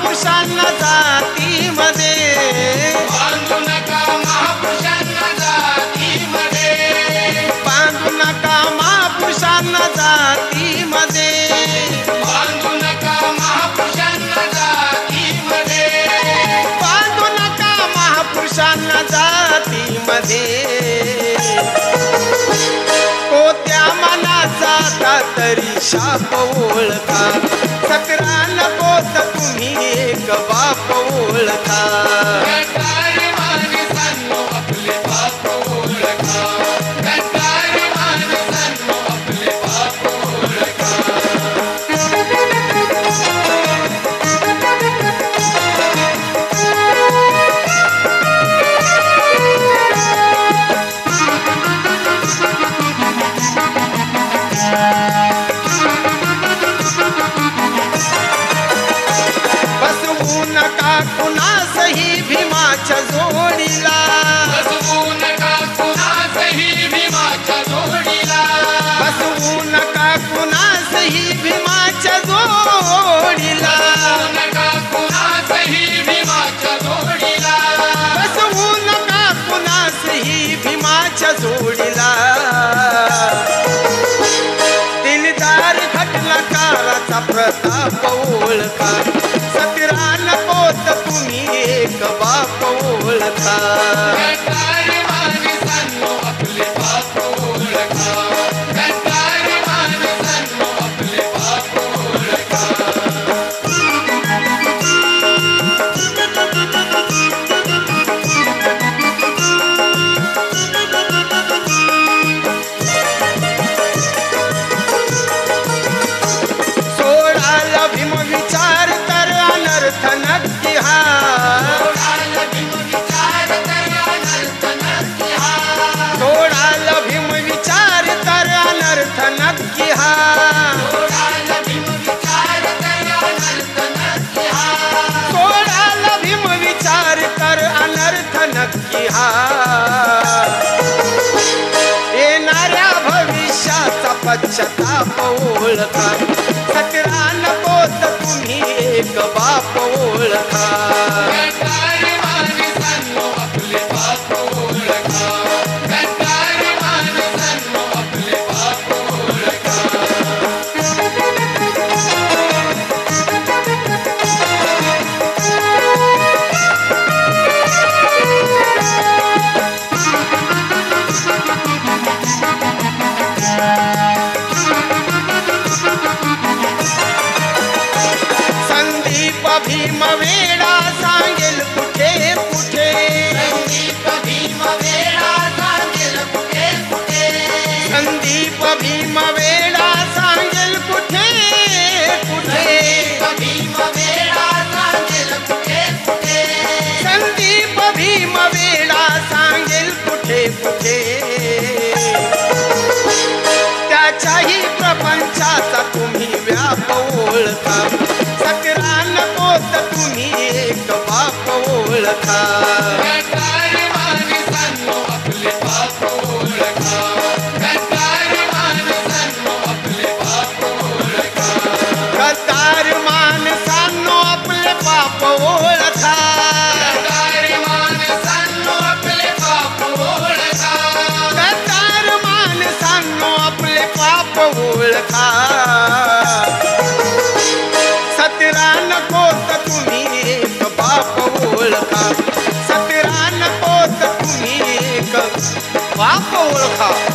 महापुरुषांना जातीमध्ये, बांधू नका महापुरुषांना जातीमध्ये, बांधू नका महापुरुषांना जातीमध्ये, बांधू नका महापुरुषांना जातीमध्ये, बांधू नका महापुरुषांना जातीमध्ये. कोत्या मनाचा तरी शाप ओळखा, सकरा नको तर तुम्ही एक बाप ओळखा. गद्दारी माणसांनो आपले बाप ओळखा, गद्दारी माणसांनो आपले बाप ओळखा. बसवू नका कुणासही भीमाच्या जोडीला, बसवू नका कुणासही भीमाच्या जोडीला, बसवू नका कुणासही भीमाच्या जोडीला, बसवू नका कुणासही भीमाच्या जोडीला, बसवू नका कुणासही भीमाच्या जोडीला. दिलदार घटला काळाचा प्रताप ओळखा, सकरा नको तर तुम्ही एक बाप ओळखा. गद्दारी माणसांनो आपले बाप ओळखा, गद्दारी माणसांनो आपले बाप ओळखा. सोडाला भीम विचार कर अनर्थ नक्की हा, सोडाला भीम विचार कर अनर्थ नक्की हा, सोडाला भीम विचार कर अनर्थ नक्की हा, सोडाला भीम विचार कर अनर्थ नक्की हा, सोडाला भीम विचार कर अनर्थ नक्की हा. येणाऱ्या भविष्याचा पश्चाताप ओळखा, सकरा नको तर तुम्ही एक बाप ओळखा. गद्दारी माणसांनो आपले बाप ओळखा, गद्दारी माणसांनो आपले बाप ओळखा. संदीप भीम वेडा सांगेल कुठे कुठे, संदीप भीम वेडा सांगेल कुठे कुठे, संदीप भीम वेडा सांगेल कुठे कुठे, संदीप भीम वेडा सांगेल कुठे कुठे, संदीप भीम वेडा सांगेल कुठे कुठे. त्याच्याही प्रपंचाचा तुम्ही व्याप ओळखा, सकरा नको तर तुम्ही एक बाप ओळखा. गद्दारी माणसांनो आपले बाप ओळखा, गद्दारी माणसांनो आपले बाप ओळखा. गद्दार माणसांनो आपले बाप ओळखा, गद्दारी माणसांनो आपले बाप ओळखा, गद्दार माणसांनो आपले पाप ओळखा. सतरा नको तर तुम्ही एक बाप ओळखा, सतरा नको तर तुम्ही एक बाप ओळखा.